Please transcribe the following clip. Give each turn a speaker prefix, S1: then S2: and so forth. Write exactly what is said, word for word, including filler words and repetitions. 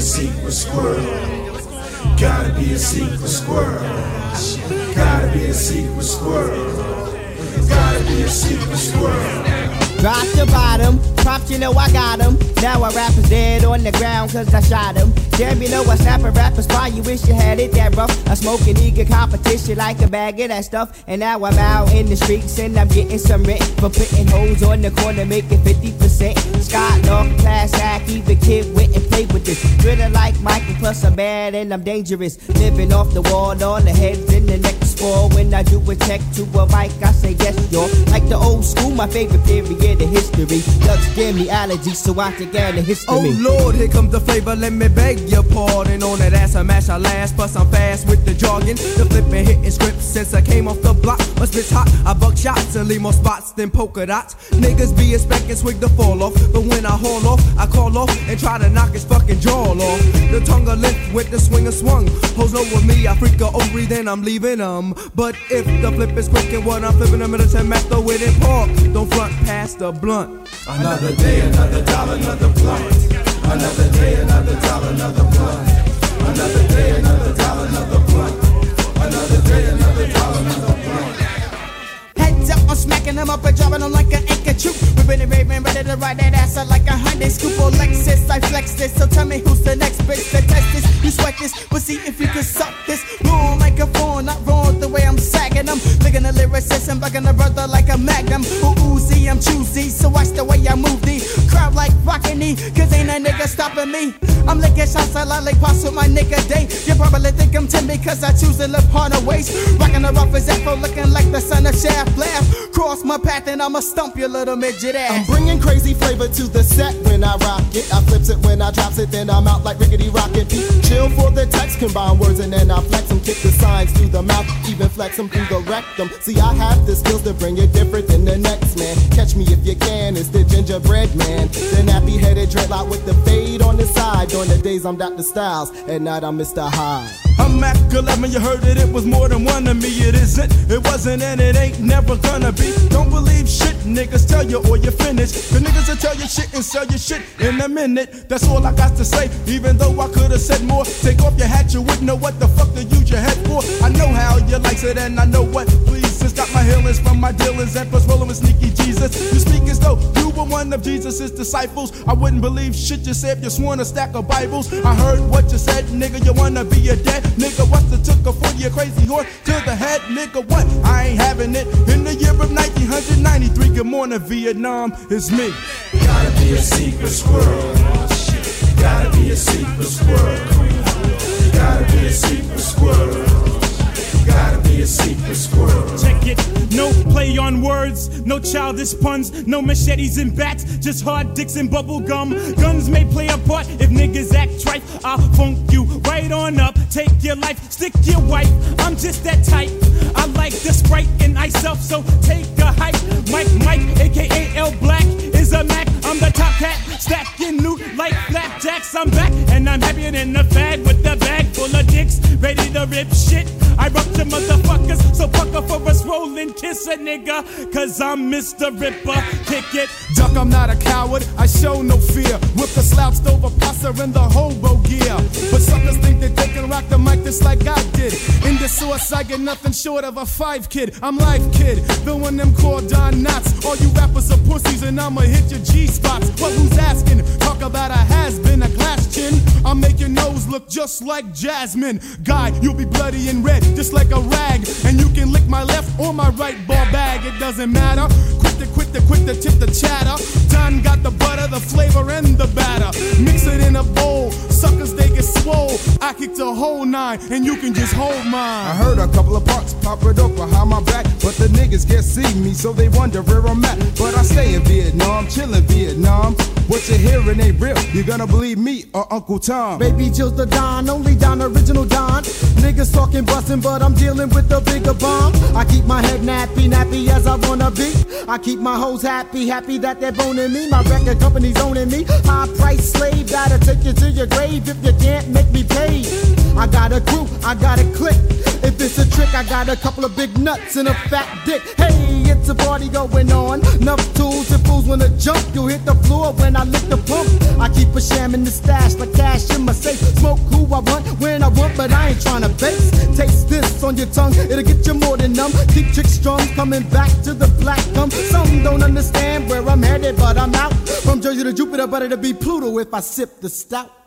S1: a secret squirrel. Gotta be a secret squirrel. Gotta be a secret squirrel. Gotta be a secret squirrel.
S2: Drop the bottom, props, you know I got him. Now a rapper's dead on the ground cause I shot him. Damn, you know I snap a rapper's spot, you wish you had it that rough. I smoke an eager competition like a bag of that stuff. And now I'm out in the streets and I'm getting some rent for putting hoes on the corner, making fifty percent. Scott Law, class act, even kid went and played with this. Drilling like Michael, plus I'm bad and I'm dangerous. Living off the wall, all the heads in the next fall. When I do a check to a mic, I say yes, y'all. Like the old school, my favorite period. The history. Ducks give me allergies, so I can get the history.
S3: Oh Lord, here comes the flavor, let me beg your pardon. On that ass I mash, I last, plus I'm fast with the jargon. The flipping hitting scripts since I came off the block. My spit's hot, I buck shots and leave more spots than polka dots. Niggas be expecting swig to fall off, but when I haul off, I call off and try to knock his fucking jaw off. The tongue a lift with the swinger swung. Hoes know with me, I freak a ovary, then I'm leaving them. But if the flip is quick and what I'm flipping them in a ten master with it park, don't front past the blunt.
S1: Another day, another dollar, another blunt. Another day, another dollar, another blunt. Another day, another dollar, another blunt. Another day, another dollar, another blunt.
S2: Heads up, I'm smacking them up and dropping them like an anchor troop. We've been raving, ready to ride that ass out like a Hyundai scoop or Lexus. I flex this, so tell me who's the next bitch to test this. You sweat this, but see if you can suck this. Wrong microphone, not wrong the way I'm sagging them. Licking the lyricist and bugging the brother like a magnum. Ooh, Uzi, I'm choosy, so watch the way I move the crowd like rockin' me, cause ain't a nigga stopping me. I'm licking shots I like pops with my nigga Day. You probably think I'm timid cause I choose to live harder ways. Rockin' the roughest afro, looking like the son of Shaft. Laugh, cross my path and I'ma stump your little midget ass.
S4: I'm bringing crazy flavor to the set when I rock it. I flips it when I drops it, then I'm out like Rickety Rocket. Chill for the text, combine words and then I flex them. Kick the signs through the mouth, even flex them through the rectum. See, I have the skills to bring it different than the next man. Catch me if you can, it's the gingerbread man. The nappy headed dreadlock with the fade on the side. During the days I'm Doctor Styles, at night I'm Mister Hyde.
S3: I'm Mac eleven, you heard it, it was more than one of me. It isn't, it wasn't, and it ain't never gonna be. Don't believe shit, niggas tell you or you're finished. The niggas will tell you shit and sell you shit in a minute. That's all I got to say, even though I could've said more. Take off your hat, you wouldn't know what the fuck to use your head for. I know how you likes it and I know what pleases. Got my healings from my dealers and plus rolling with sneaky Jesus. You speak as though you were one of Jesus' disciples. I wouldn't believe shit you said if you sworn a stack of Bibles. I heard what you said, nigga, you wanna be a dead nigga. What's the took a forty, a crazy horse to the head, nigga? What? I ain't having it. In the year of nineteen ninety-three, good morning, Vietnam, it's me.
S1: Gotta be a secret squirrel. Gotta be a secret squirrel. Gotta be a secret squirrel. Gotta be a secret squirrel.
S5: Check it, no play on words, no childish puns, no machetes and bats, just hard dicks and bubble gum. Guns may play a part if niggas act trite. I'll funk you right on up, take your life, stick your wife. I'm just that type. I like the Sprite and ice up, so take a hike. Mike Mike, aka L Black, is a Mac. I'm the top cat, stacking loot like flapjacks. I'm back and I'm happier than a fag with a bag full of dicks, ready to rip shit. I rupture motherfuckers, so fuck up for us rolling, kiss a nigga, cause I'm Mister Ripper, kick it.
S3: Duck, I'm not a coward, I show no fear. Whip the slouched over pasta in the hobo gear. But suckers think that they can rock the mic just like I did. In the source, I get nothing short of a five kid. I'm Life Kid, the one them called Don Knotts. All you rappers are pussies and I'ma hit your G-spots. Well, who's asking? Talk about a has-been, a glass chin. I'll make your nose look just like Jasmine. Guy, you'll be bloody and red, just like a rag. And you can lick my left or my right ball bag, it doesn't matter. Quit the, quit the, quit the, tip the chatter. Don got the butter, the flavor, and the batter. Mix it in a bowl, suckers they get swole. I kick the whole nine, and you can just hold mine.
S6: I heard a couple of parts pop it up behind my back, but the niggas can't see me, so they wonder where I'm at. But I stay in Vietnam, chill in Vietnam. What you're hearing ain't real, you gonna believe me or Uncle Tom.
S4: Baby Jill's the Don, only Don, original Don. Niggas talking bustin', but I'm dealing with the bigger bomb. I keep my head nappy, nappy as I wanna be. I keep my hoes happy, happy that they're boning me. My record company's owning me. High price slave, gotta take you to your grave if you can't make me pay. I got a crew, I got a click.
S2: If it's a trick, I got a couple of big nuts and a fat dick. Hey, it's a party going on. Enough tools and fools wanna jump. You'll hit the floor when I lick the pump. I keep a sham in the stash like cash in my safe. Smoke who I want when I want, but I ain't tryna base. Taste this on your tongue, it'll get you more than numb. Keep trick strong, coming back to the black gum. Some don't understand where I'm headed, but I'm out. From Jersey to Jupiter, but it'll be Pluto if I sip the stout.